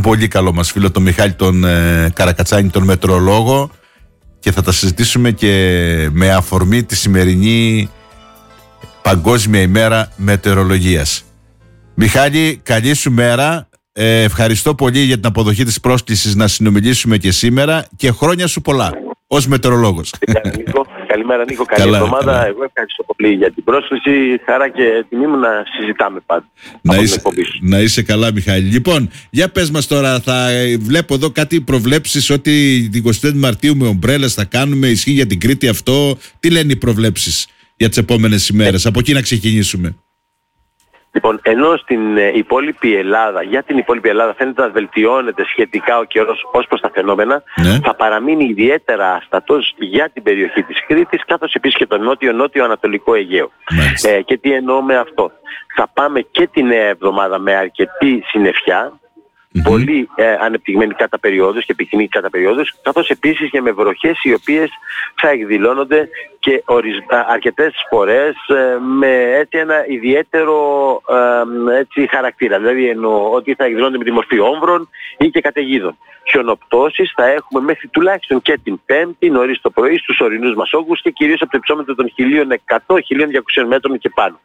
πολύ καλό μας φίλο τον Μιχάλη τον Καρακατσάνη, τον μετεωρολόγο, και θα τα συζητήσουμε και με αφορμή τη σημερινή Παγκόσμια ημέρα μετεωρολογίας. Μιχάλη, καλή σου μέρα. Ευχαριστώ πολύ για την αποδοχή της πρόσκλησης να συνομιλήσουμε και σήμερα, και χρόνια σου πολλά ως μετεωρολόγος. Καλημέρα Νίκο, καλή εβδομάδα. Εγώ ευχαριστώ πολύ για την πρόσκληση. Χαρά και τιμή μου να συζητάμε πάντα. Να είσαι καλά, Μιχάλη. Λοιπόν, για πες μας τώρα, θα βλέπω εδώ κάτι προβλέψεις ότι την 25η Μαρτίου με ομπρέλες θα κάνουμε, ισχύει για την Κρήτη αυτό? Τι λένε οι προβλέψεις για τις επόμενες ημέρες? Από εκεί να ξεκινήσουμε. Λοιπόν, ενώ στην υπόλοιπη Ελλάδα, για την υπόλοιπη Ελλάδα φαίνεται να βελτιώνεται σχετικά ο καιρός ως προς τα φαινόμενα, θα παραμείνει ιδιαίτερα άστατος για την περιοχή της Κρήτης, καθώς επίσης και το νότιο-ανατολικό Αιγαίο. Και τι εννοώ με αυτό? Θα πάμε και την νέα εβδομάδα με αρκετή συννεφιά, πολύ ανεπτυγμένη κατά περιόδους και πυκνή κατά περιόδους, καθώς επίσης και με βροχές οι οποίες θα εκδηλώνονται και αρκετές φορές με έτσι ένα ιδιαίτερο χαρακτήρα. Δηλαδή εννοώ ότι θα εκδηλώνονται με τη μορφή όμβρων ή και καταιγίδων. Χιονοπτώσεις θα έχουμε μέχρι τουλάχιστον και την Πέμπτη νωρίς το πρωί στους ορεινούς μας όγκους και κυρίως από το υψόμετρο των 1.100-1.200 μέτρων και πάνω.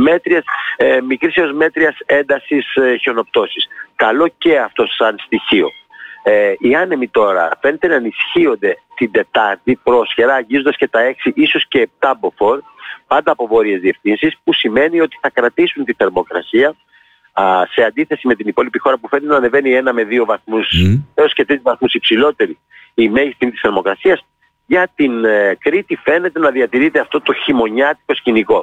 Μικρής έως μέτριας έντασης χιονοπτώσεις. Καλό και αυτό σαν στοιχείο. Οι άνεμοι τώρα φαίνεται να ενισχύονται την Τετάρτη πρόσχερα, αγγίζοντας και τα 6 ίσως και 7 μποφόρ, πάντα από βόρειες διευθύνσεις, που σημαίνει ότι θα κρατήσουν τη θερμοκρασία σε αντίθεση με την υπόλοιπη χώρα που φαίνεται να ανεβαίνει 1 με 2 βαθμούς έως και 3 βαθμούς υψηλότερη η μέγιστη της θερμοκρασίας. Για την Κρήτη φαίνεται να διατηρείται αυτό το χειμωνιάτικο σκηνικό.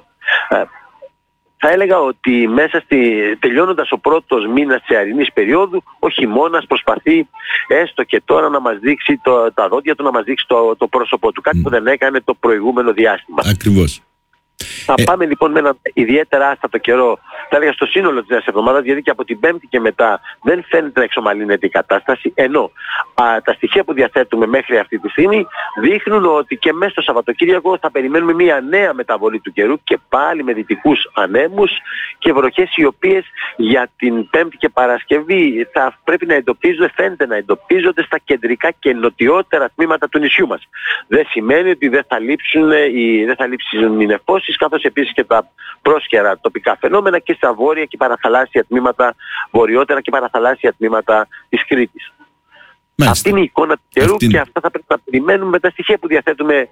Θα έλεγα ότι τελειώνοντας ο πρώτος μήνας της αρινής περίοδου, ο χειμώνας προσπαθεί έστω και τώρα να μας δείξει τα δόντια του, να μας δείξει το πρόσωπό του, κάτι που δεν έκανε το προηγούμενο διάστημα. Ακριβώς. Θα πάμε λοιπόν με έναν ιδιαίτερα άστατο καιρό, θα έλεγα στο σύνολο της νέας εβδομάδας, γιατί και από την Πέμπτη και μετά δεν φαίνεται να εξομαλύνεται η κατάσταση, ενώ τα στοιχεία που διαθέτουμε μέχρι αυτή τη στιγμή δείχνουν ότι και μέσα στο Σαββατοκύριακο θα περιμένουμε μια νέα μεταβολή του καιρού και πάλι με δυτικούς ανέμους και βροχές, οι οποίες για την Πέμπτη και Παρασκευή θα πρέπει να φαίνεται να εντοπίζονται στα κεντρικά και νοτιότερα τμήματα του νησιού μας. Δεν σημαίνει ότι δεν θα λείψουν οι νεφώσεις, καθώς επίσης και τα πρόσχερα τοπικά φαινόμενα και στα βόρεια και παραθαλάσσια τμήματα, βορειότερα και παραθαλάσσια τμήματα της Κρήτης. Αυτή είναι η εικόνα του καιρού και αυτά θα πρέπει να περιμένουμε με τα στοιχεία που διαθέτουμε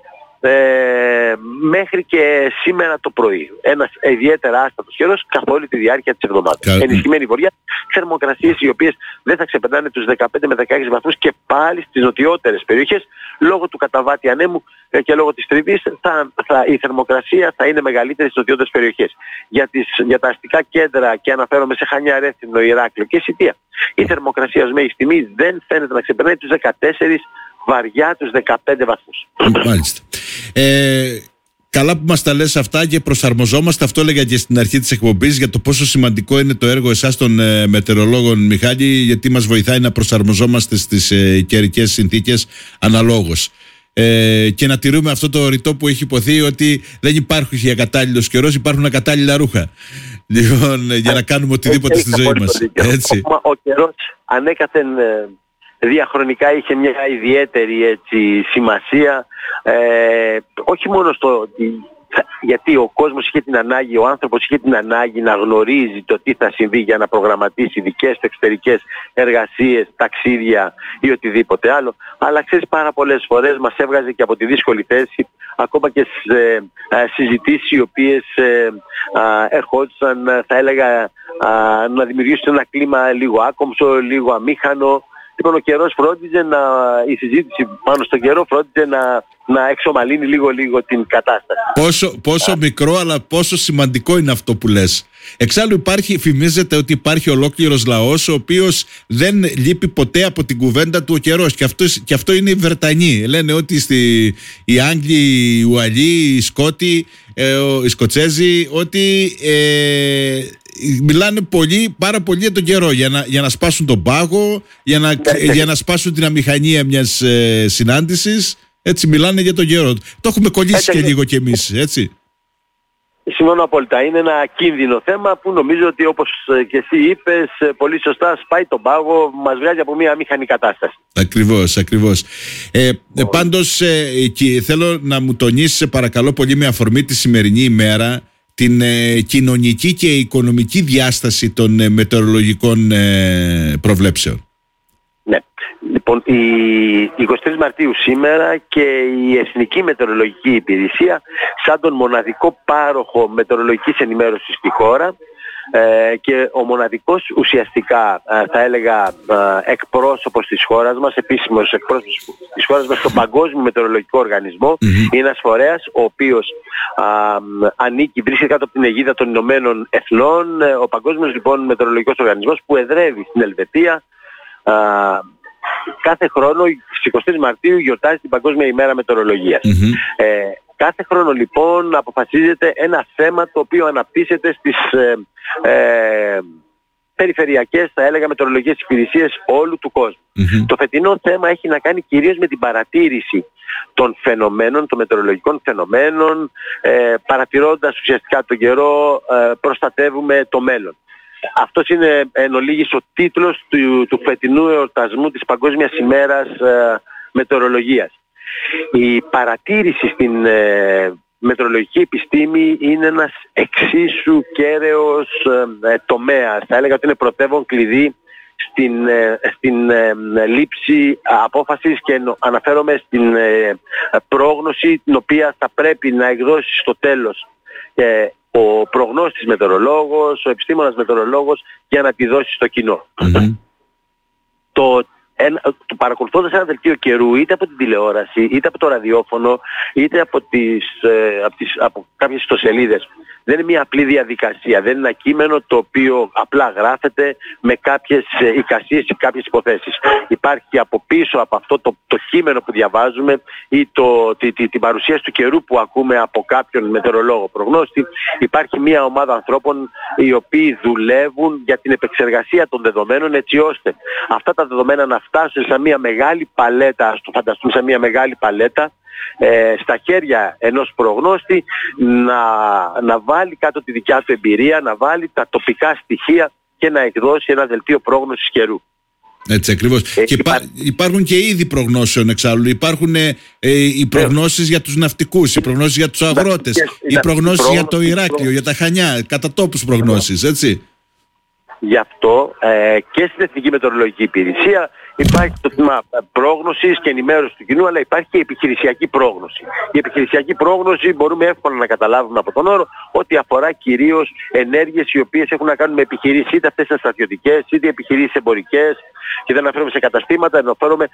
μέχρι και σήμερα το πρωί. Ένας ιδιαίτερα άστατος καιρός καθ' όλη τη διάρκεια της εβδομάδας. Ενισχυμένη βορειά, θερμοκρασίες οι οποίες δεν θα ξεπερνάνε τους 15 με 16 βαθμούς και πάλι στις νοτιότερες περιοχές, λόγω του καταβάτη ανέμου και λόγω της τριβής η θερμοκρασία θα είναι μεγαλύτερη στις νοτιότερες περιοχές. Για τα αστικά κέντρα, και αναφέρομαι σε Χανιά, Ρέθυμνο, Ηράκλειο και Σιτία, η θερμοκρασία ως μέγιστη τιμή δεν φαίνεται να ξεπερνάει τους 14, βαριά τους 15 βαθμούς. Μάλιστα. Καλά που μας τα λες αυτά και προσαρμοζόμαστε. Αυτό έλεγα και στην αρχή της εκπομπής, για το πόσο σημαντικό είναι το έργο εσάς των μετεωρολόγων, Μιχάλη, γιατί μας βοηθάει να προσαρμοζόμαστε στις καιρικές συνθήκες αναλόγως. Και να τηρούμε αυτό το ρητό που έχει υποθεί, ότι δεν υπάρχει ακατάλληλος καιρός, υπάρχουν ακατάλληλα ρούχα. Λοιπόν, για να κάνουμε οτιδήποτε στη ζωή μας. Έτσι. Ο καιρός ανέκαθεν διαχρονικά είχε μια ιδιαίτερη σημασία, όχι μόνο γιατί ο κόσμος είχε την ανάγκη, ο άνθρωπος είχε την ανάγκη να γνωρίζει το τι θα συμβεί για να προγραμματίσει δικές του εξωτερικές εργασίες, ταξίδια ή οτιδήποτε άλλο, αλλά ξέρεις, πάρα πολλές φορές μας έβγαζε και από τη δύσκολη θέση, ακόμα και σε συζητήσεις οι οποίες ερχόντουσαν, θα έλεγα, να δημιουργήσουν ένα κλίμα λίγο άκομψο, λίγο αμήχανο. Λοιπόν, ο καιρός φρόντιζε η συζήτηση πάνω στον καιρό φρόντιζε να εξομαλύνει λίγο την κατάσταση. Πόσο μικρό, αλλά πόσο σημαντικό είναι αυτό που λες. Εξάλλου φημίζεται ότι υπάρχει ολόκληρος λαός ο οποίος δεν λείπει ποτέ από την κουβέντα του ο καιρός, και αυτό είναι οι Βρετανοί. Λένε ότι οι Άγγλοι, οι Ουαλοί, οι Σκότοι, οι Σκοτσέζοι, ότι μιλάνε πάρα πολύ για τον καιρό, για να σπάσουν τον πάγο, για να σπάσουν την αμηχανία μιας συνάντησης. Έτσι μιλάνε για τον καιρό. Το έχουμε κολλήσει και λίγο κι εμείς, έτσι. Συμφωνώ απόλυτα. Είναι ένα κίνδυνο θέμα που νομίζω ότι, όπως και εσύ είπες πολύ σωστά, σπάει τον πάγο, μας βγάζει από μια μηχανή κατάσταση. Ακριβώς. Πάντως θέλω να μου τονίσεις παρακαλώ πολύ, με αφορμή τη σημερινή ημέρα, την κοινωνική και οικονομική διάσταση των μετεωρολογικών προβλέψεων. Ναι. Λοιπόν, η 23 Μαρτίου σήμερα και η Εθνική Μετεωρολογική Υπηρεσία, σαν τον μοναδικό πάροχο μετεωρολογικής ενημέρωσης στη χώρα και ο μοναδικός ουσιαστικά θα έλεγα εκπρόσωπος της χώρας μας, επίσημος εκπρόσωπος της χώρας μας στον Παγκόσμιο Μετεωρολογικό Οργανισμό, είναι ένας φορέας ο οποίος βρίσκεται κάτω από την αιγίδα των Ηνωμένων Εθνών, ο Παγκόσμιος λοιπόν Μετεωρολογικός Οργανισμός, που εδρεύει στην Ελβετία. Κάθε χρόνο στις 23 Μαρτίου γιορτάζει την Παγκόσμια ημέρα μετεωρολογίας. Κάθε χρόνο λοιπόν αποφασίζεται ένα θέμα το οποίο αναπτύσσεται στις περιφερειακές, θα έλεγα, μετεωρολογικές υπηρεσίες όλου του κόσμου. Το φετινό θέμα έχει να κάνει κυρίως με την παρατήρηση των φαινομένων, των μετεωρολογικών φαινομένων, παρατηρώντας ουσιαστικά τον καιρό, προστατεύουμε το μέλλον. Αυτός είναι εν ολίγης ο τίτλος του φετινού εορτασμού της Παγκόσμιας ημέρας μετεωρολογίας. Η παρατήρηση στην μετεωρολογική επιστήμη είναι ένας εξίσου κέραιος τομέας. Θα έλεγα ότι είναι πρωτεύον κλειδί στην λήψη απόφασης, και αναφέρομαι στην πρόγνωση την οποία θα πρέπει να εκδώσει στο τέλος ο προγνώστης μετεωρολόγος, ο επιστήμονας μετεωρολόγος, για να τη δώσει στο κοινό. Παρακολουθώντας ένα δελτίο καιρού, είτε από την τηλεόραση, είτε από το ραδιόφωνο, είτε από κάποιες ιστοσελίδες, δεν είναι μια απλή διαδικασία, δεν είναι ένα κείμενο το οποίο απλά γράφεται με κάποιες εικασίες ή κάποιες υποθέσεις. Υπάρχει από πίσω από αυτό το κείμενο που διαβάζουμε ή την παρουσίαση του καιρού που ακούμε από κάποιον μετεωρολόγο προγνώστη, υπάρχει μια ομάδα ανθρώπων οι οποίοι δουλεύουν για την επεξεργασία των δεδομένων, έτσι ώστε αυτά τα δεδομένα να φτάσουν σε μια μεγάλη παλέτα, ας το φανταστούμε, σε μια μεγάλη παλέτα, στα χέρια ενός προγνώστη, να βάλει κάτω τη δικιά του εμπειρία, να βάλει τα τοπικά στοιχεία και να εκδώσει ένα δελτίο πρόγνωσης καιρού. Έτσι ακριβώς. Και υπάρχουν και είδη προγνώσεων εξάλλου. Υπάρχουν οι προγνώσεις για τους ναυτικούς, οι προγνώσεις για τους αγρότες, οι προγνώσεις για το Ηράκλειο, για τα Χανιά, κατά τόπους προγνώσεις, έτσι. Γι' αυτό και στην Εθνική Μετεωρολογική Υπηρεσία υπάρχει το τμήμα πρόγνωσης και ενημέρωση του κοινού, αλλά υπάρχει και η επιχειρησιακή πρόγνωση. Η επιχειρησιακή πρόγνωση μπορούμε εύκολα να καταλάβουμε από τον όρο ότι αφορά κυρίως ενέργειες οι οποίες έχουν να κάνουν με επιχειρήσεις, είτε αυτές είναι στρατιωτικές, είτε επιχειρήσεις εμπορικές, και δεν αναφέρομαι σε καταστήματα, αναφέρομαι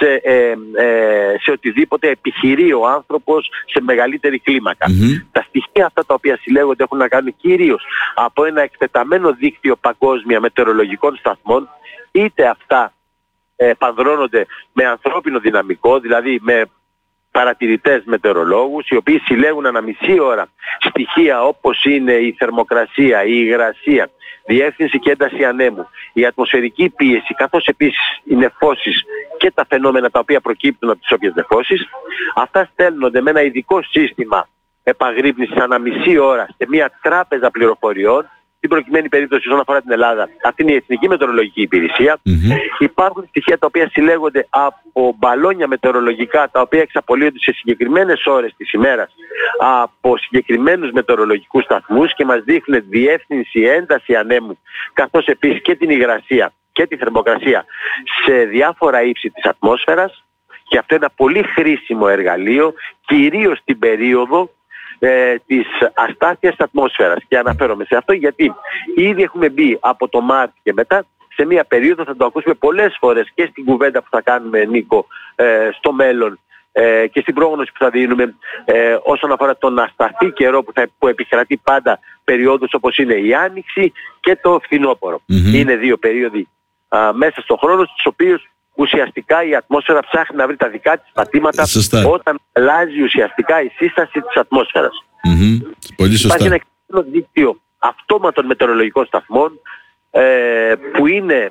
σε οτιδήποτε επιχειρεί ο άνθρωπος σε μεγαλύτερη κλίμακα. Τα στοιχεία αυτά τα οποία συλλέγονται έχουν να κάνουν κυρίως από ένα εκτεταμένο δίκτυο παγκόσμια μετεωρολογικών σταθμών, είτε αυτά πανδρώνονται με ανθρώπινο δυναμικό, δηλαδή με παρατηρητές μετεωρολόγους, οι οποίοι συλλέγουν ανά μισή ώρα στοιχεία όπως είναι η θερμοκρασία, η υγρασία, διεύθυνση και ένταση ανέμου, η ατμοσφαιρική πίεση, καθώς επίσης οι νεφώσεις και τα φαινόμενα τα οποία προκύπτουν από τις όποιες νεφώσεις. Αυτά στέλνονται με ένα ειδικό σύστημα επαγρύπνησης ανά μισή ώρα σε μια τράπεζα πληροφοριών. Στην προκειμένη περίπτωση, όσον αφορά την Ελλάδα, αυτή είναι η Εθνική Μετεωρολογική Υπηρεσία. Υπάρχουν στοιχεία τα οποία συλλέγονται από μπαλόνια μετεωρολογικά, τα οποία εξαπολύονται σε συγκεκριμένες ώρες της ημέρας από συγκεκριμένους μετεωρολογικούς σταθμούς και μας δείχνουν διεύθυνση, ένταση ανέμου, καθώς επίσης και την υγρασία και τη θερμοκρασία σε διάφορα ύψη της ατμόσφαιρας. Και αυτό είναι ένα πολύ χρήσιμο εργαλείο, κυρίως στην περίοδο της αστάθειας της ατμόσφαιρας. Και αναφέρομαι σε αυτό γιατί ήδη έχουμε μπει από το Μάρτιο και μετά σε μια περίοδο, θα το ακούσουμε πολλές φορές και στην κουβέντα που θα κάνουμε, Νίκο, στο μέλλον, και στην πρόγνωση που θα δίνουμε όσον αφορά τον ασταθή καιρό που επικρατεί πάντα περιόδους όπως είναι η Άνοιξη και το φθινόπωρο. Είναι δύο περίοδοι μέσα στον χρόνο στους οποίους ουσιαστικά η ατμόσφαιρα ψάχνει να βρει τα δικά της πατήματα όταν αλλάζει ουσιαστικά η σύσταση της ατμόσφαιρας. Πολύ σωστά. Υπάρχει ένα δίκτυο αυτόματων μετεωρολογικών σταθμών που είναι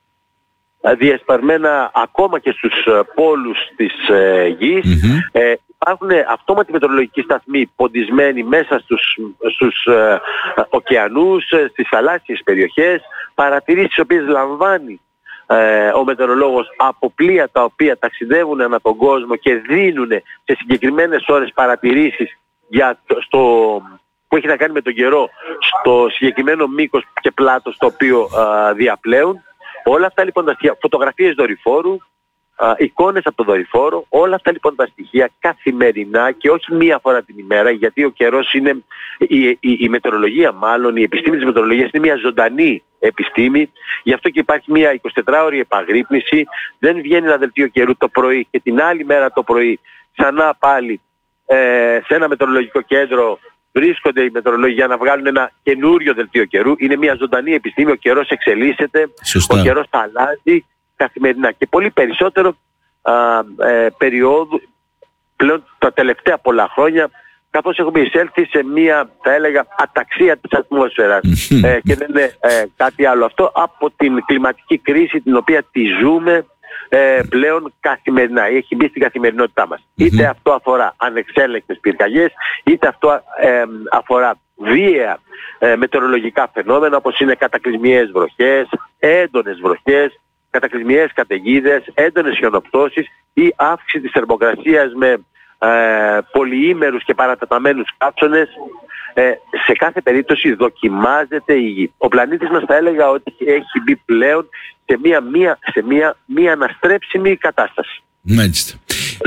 διασπαρμένα ακόμα και στους πόλους της γης. υπάρχουν αυτόματοι μετεωρολογικοί σταθμοί ποντισμένοι μέσα στους ωκεανούς, στις θαλάσσιες περιοχές, παρατηρήσεις τις οποίες λαμβάνει ο μετεωρολόγος από πλοία τα οποία ταξιδεύουν ανά τον κόσμο και δίνουν σε συγκεκριμένες ώρες παρατηρήσεις που έχει να κάνει με τον καιρό στο συγκεκριμένο μήκος και πλάτος το οποίο διαπλέουν. Όλα αυτά λοιπόν τα στοιχεία, φωτογραφίες δορυφόρου, εικόνες από το δορυφόρο, όλα αυτά λοιπόν τα στοιχεία καθημερινά και όχι μία φορά την ημέρα, γιατί ο καιρός είναι, η μετεωρολογία μάλλον, η επιστήμη της μετεωρολογίας είναι μια ζωντανή επιστήμη, γι' αυτό και υπάρχει μια 24ωρη επαγρύπνηση, δεν βγαίνει ένα δελτίο καιρού το πρωί και την άλλη μέρα το πρωί ξανά πάλι σε ένα μετεωρολογικό κέντρο βρίσκονται οι μετεωρολόγοι για να βγάλουν ένα καινούριο δελτίο καιρού. Είναι μια ζωντανή επιστήμη, ο καιρός εξελίσσεται, ο καιρός θα αλλάζει καθημερινά και πολύ περισσότερο περίοδου πλέον τα τελευταία πολλά χρόνια, καθώς έχουμε εισέλθει σε μια, θα έλεγα, αταξία της ατμόσφαιρας και δεν είναι κάτι άλλο αυτό από την κλιματική κρίση την οποία τη ζούμε πλέον καθημερινά, έχει μπει στην καθημερινότητά μας. Είτε αυτό αφορά ανεξέλεγκτες πυρκαγιές, είτε αυτό αφορά βία μετεωρολογικά φαινόμενα όπως είναι κατακλυσμιαίες βροχές, έντονες βροχές, κατακλυσμιαίες καταιγίδες, έντονες χιονοπτώσεις ή αύξηση της θερμοκρασίας με πολυήμερους και παρατεταμένους κάψονες. Σε κάθε περίπτωση δοκιμάζεται η γη. Ο πλανήτης μας θα έλεγα ότι έχει μπει πλέον σε μια αναστρέψιμη κατάσταση. Μάλιστα.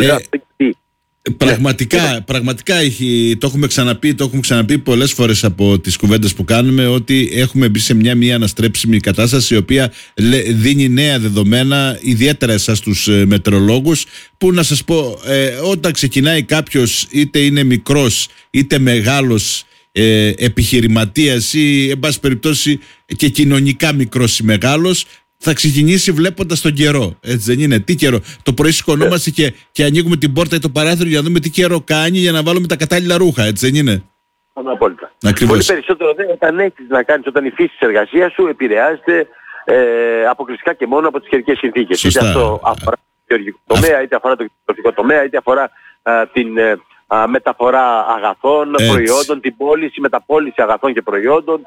Πραγματικά το έχουμε ξαναπεί πολλές φορές από τις κουβέντες που κάνουμε, ότι έχουμε μπει σε μια αναστρέψιμη κατάσταση η οποία δίνει νέα δεδομένα, ιδιαίτερα εσάς τους μετεωρολόγους, που να σας πω, όταν ξεκινάει κάποιος, είτε είναι μικρός είτε μεγάλος επιχειρηματίας ή εν πάση περιπτώσει και κοινωνικά μικρός ή μεγάλος, θα ξεκινήσει βλέποντας τον καιρό. Έτσι δεν είναι? Τι καιρό? Το πρωί σηκωνόμαστε και ανοίγουμε την πόρτα ή το παράθυρο για να δούμε τι καιρό κάνει, για να βάλουμε τα κατάλληλα ρούχα. Έτσι δεν είναι? Απόλυτα. Πολύ περισσότερο όταν έχεις να κάνεις, όταν η φύση της εργασίας σου επηρεάζεται αποκλειστικά και μόνο από τις καιρικές συνθήκες. Είτε αυτό αφορά το γεωργικό τομέα, είτε αφορά το κοινωνικό τομέα, είτε αφορά την μεταφορά αγαθών, προϊόντων, την πώληση, μεταπώληση αγαθών και προϊόντων.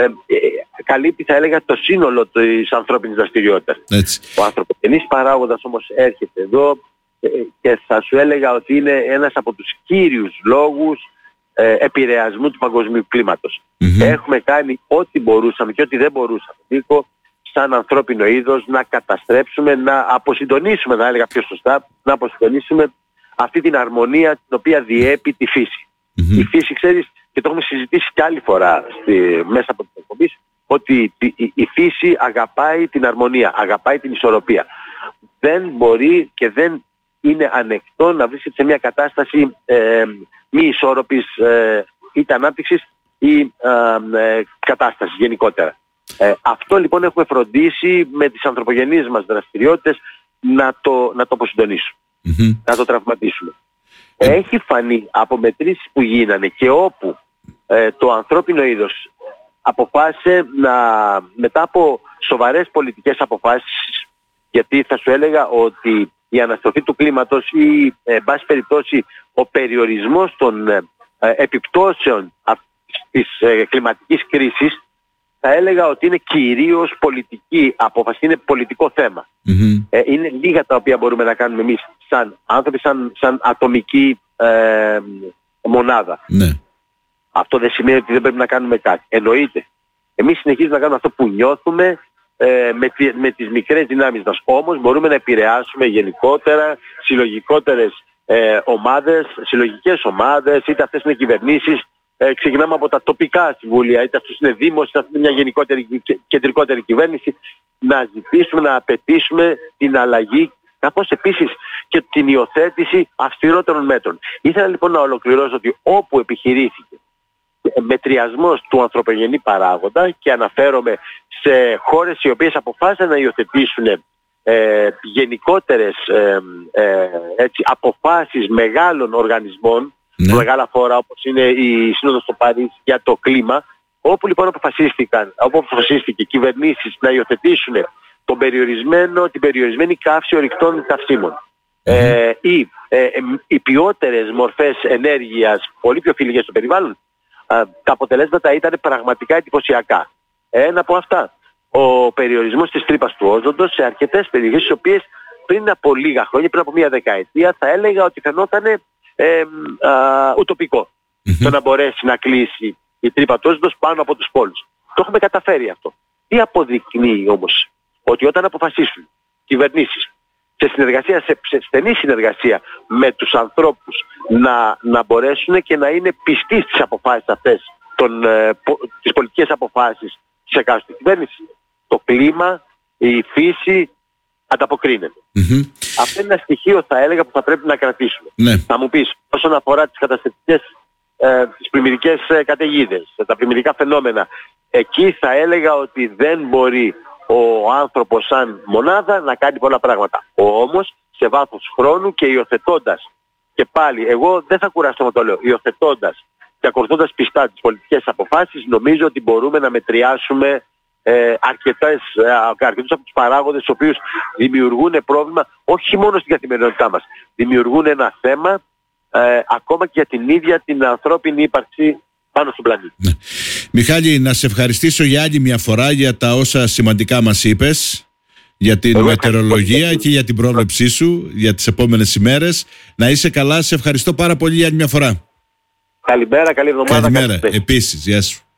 Καλύπτει, θα έλεγα, το σύνολο της ανθρώπινης δραστηριότητας. Ο ανθρωπογενής παράγοντας όμως έρχεται εδώ και θα σου έλεγα ότι είναι ένας από τους κύριους λόγους επηρεασμού του παγκοσμίου κλίματος. Έχουμε κάνει ό,τι μπορούσαμε και ό,τι δεν μπορούσαμε, Νίκο, σαν ανθρώπινο είδος, να καταστρέψουμε, να αποσυντονίσουμε, να έλεγα πιο σωστά, να αποσυντονίσουμε αυτή την αρμονία την οποία διέπει τη φύση. Η φύση, ξέρεις, και το έχουμε συζητήσει κι άλλη φορά μέσα από την εκπομπή, ότι η φύση αγαπάει την αρμονία, αγαπάει την ισορροπία. Δεν μπορεί και δεν είναι ανεκτό να βρίσκεται σε μια κατάσταση μη ισόρροπης είτε ανάπτυξης ή κατάστασης γενικότερα. Αυτό λοιπόν έχουμε φροντίσει με τις ανθρωπογενείς μας δραστηριότητες να το αποσυντονίσουμε, να το τραυματίσουμε. Έχει φανεί από μετρήσεις που γίνανε και όπου το ανθρώπινο είδος αποφάσισε μετά από σοβαρές πολιτικές αποφάσεις, γιατί θα σου έλεγα ότι η αναστροφή του κλίματος ή εν πάση περιπτώσει ο περιορισμός των επιπτώσεων της κλιματικής κρίσης, θα έλεγα ότι είναι κυρίως πολιτική απόφαση, είναι πολιτικό θέμα. Είναι λίγα τα οποία μπορούμε να κάνουμε εμείς σαν άνθρωποι, σαν ατομική μονάδα. Αυτό δεν σημαίνει ότι δεν πρέπει να κάνουμε κάτι. Εννοείται. Εμείς συνεχίζουμε να κάνουμε αυτό που νιώθουμε με τις μικρές δυνάμεις μας. Όμως μπορούμε να επηρεάσουμε γενικότερα συλλογικές ομάδες, είτε αυτές είναι κυβερνήσεις. Ξεκινάμε από τα τοπικά συμβούλια, είτε αυτός είναι δήμος, είτε αυτή είναι μια γενικότερη, κεντρικότερη κυβέρνηση, να ζητήσουμε, να απαιτήσουμε την αλλαγή, καθώς επίσης και την υιοθέτηση αυστηρότερων μέτρων. Ήθελα λοιπόν να ολοκληρώσω ότι όπου επιχειρήθηκε μετριασμός του ανθρωπογενή παράγοντα, και αναφέρομαι σε χώρες οι οποίες αποφάσισαν να υιοθετήσουν γενικότερες αποφάσεις μεγάλων οργανισμών, μεγάλα φόρα όπως είναι η Σύνοδος στο Παρίσι για το κλίμα, όπου λοιπόν αποφασίστηκε κυβερνήσεις να υιοθετήσουν την περιορισμένη καύση ορυκτών καυσίμων. ή οι ποιότερες μορφές ενέργειας πολύ πιο φιλικές στο περιβάλλον, τα αποτελέσματα ήταν πραγματικά εντυπωσιακά. Ένα από αυτά, ο περιορισμός της τρύπας του όζοντος σε αρκετές περιοχές, στις οποίες πριν από λίγα χρόνια, πριν από μία δεκαετία, θα έλεγα ότι φαινόταν ουτοπικό το να μπορέσει να κλείσει η τρύπα του όζοντος πάνω από τους πόλους. Το έχουμε καταφέρει αυτό. Τι αποδεικνύει όμως? Ότι όταν αποφασίσουν κυβερνήσεις σε στενή συνεργασία με τους ανθρώπους να μπορέσουν και να είναι πιστοί στις αποφάσεις αυτές, τις πολιτικές αποφάσεις της εκάστοτε κυβέρνησης, το κλίμα, η φύση ανταποκρίνεται. Αυτό είναι ένα στοιχείο, θα έλεγα, που θα πρέπει να κρατήσουμε. Θα μου πεις, όσον αφορά τις καταστατικές, τις πλημμυρικές καταιγίδες, τα πλημμυρικά φαινόμενα, εκεί θα έλεγα ότι δεν μπορεί ο άνθρωπος σαν μονάδα να κάνει πολλά πράγματα. Όμως σε βάθος χρόνου και υιοθετώντας, και πάλι εγώ δεν θα κουραστώ να το λέω, υιοθετώντας και ακολουθώντας πιστά τις πολιτικές αποφάσεις, νομίζω ότι μπορούμε να μετριάσουμε αρκετούς από τους παράγοντες, οι οποίους δημιουργούν πρόβλημα όχι μόνο στην καθημερινότητά μας, δημιουργούν ένα θέμα ακόμα και για την ίδια την ανθρώπινη ύπαρξη πάνω στον πλανήτη. Μιχάλη, να σε ευχαριστήσω για άλλη μια φορά για τα όσα σημαντικά μας είπες, για την μετεωρολογία και για την πρόβλεψή σου για τις επόμενες ημέρες. Να είσαι καλά, σε ευχαριστώ πάρα πολύ για άλλη μια φορά. Καλημέρα, καλή εβδομάδα. Καλημέρα, επίσης, γεια σου.